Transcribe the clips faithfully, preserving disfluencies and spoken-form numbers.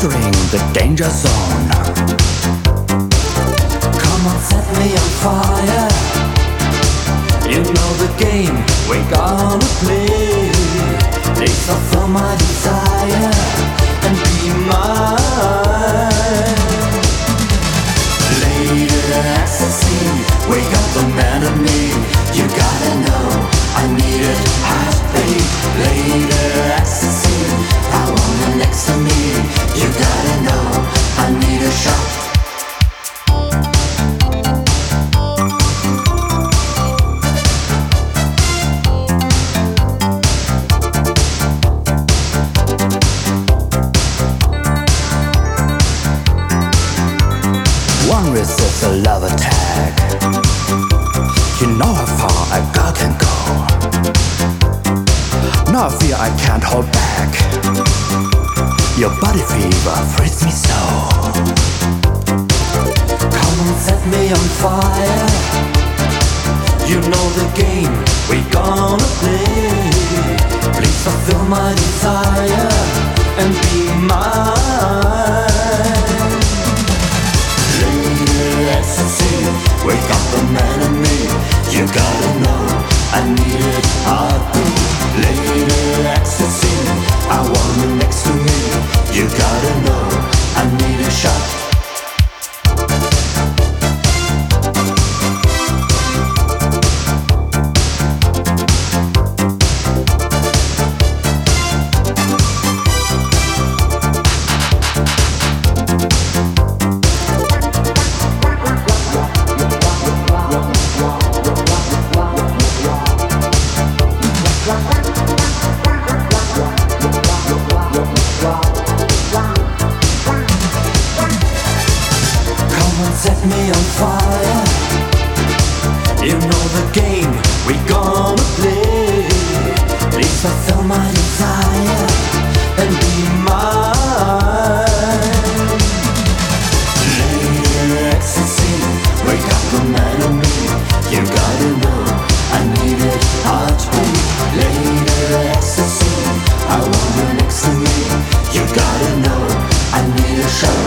entering the danger zone. Come on, set me on fire. You know the game we're gonna play. Please fulfill my desire and be mine. Lady ecstasy, wake up the man in me. You gotta know I need it, heartbeat. Lady ecstasy, I want you next to me. You gotta know I need a shot. One resists a love attack. You know how far a girl can go. Now I fear I can't hold back. Your body fever frees me so. Come on, set me on fire. You know the game we're gonna play. Please fulfill my desire and be mine. Lady ecstasy, wake up the man in me. You gotta know I need it, heartbeat. Lady ecstasy, I want you next to me. You gotta know I need a shot. Set me on fire. You know the game we're gonna play. Please fulfill my desire and be mine. Lady ecstasy, wake up the man in me. You gotta know I need it, heartbeat. Lady ecstasy, I want you next to me. You gotta know I need a shot.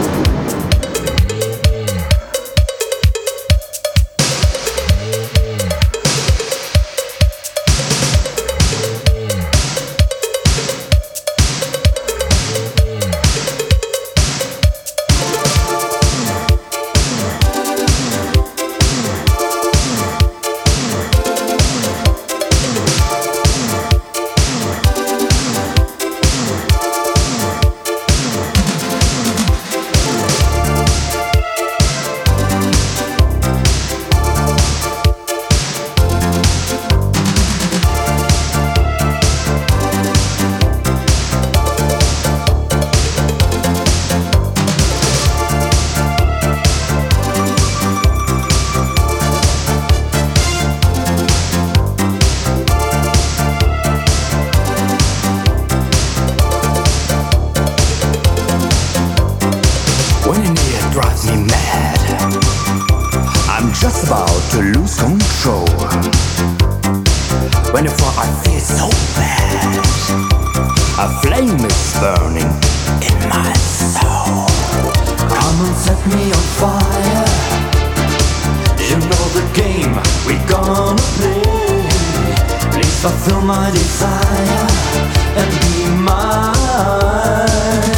When you're near, it drives me mad. I'm just about to lose control. When you fall, I feel so bad. A flame is burning in my soul. Come and set me on fire. You know the game we're gonna play. Please fulfill my desire and be mine.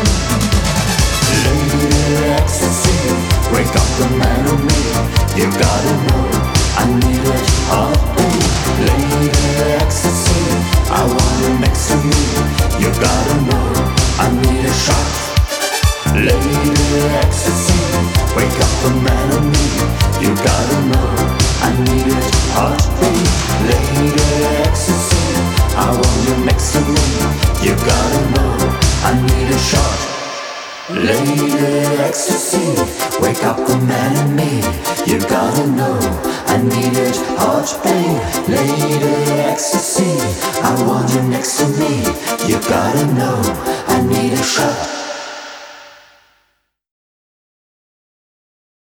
Ecstasy, wake up the man in me. You gotta know I need it, heartbeat. Lady ecstasy, I want you next to me. You gotta know I need a shot. Lady ecstasy, wake up the man in me. You gotta know I need it, heartbeat. Lady ecstasy, I want you next to me. You gotta know I need a shot. Lady ecstasy, wake up the man in me. You gotta know I need it, heartbeat. Lady ecstasy, I want you next to me. You gotta know I need a shot.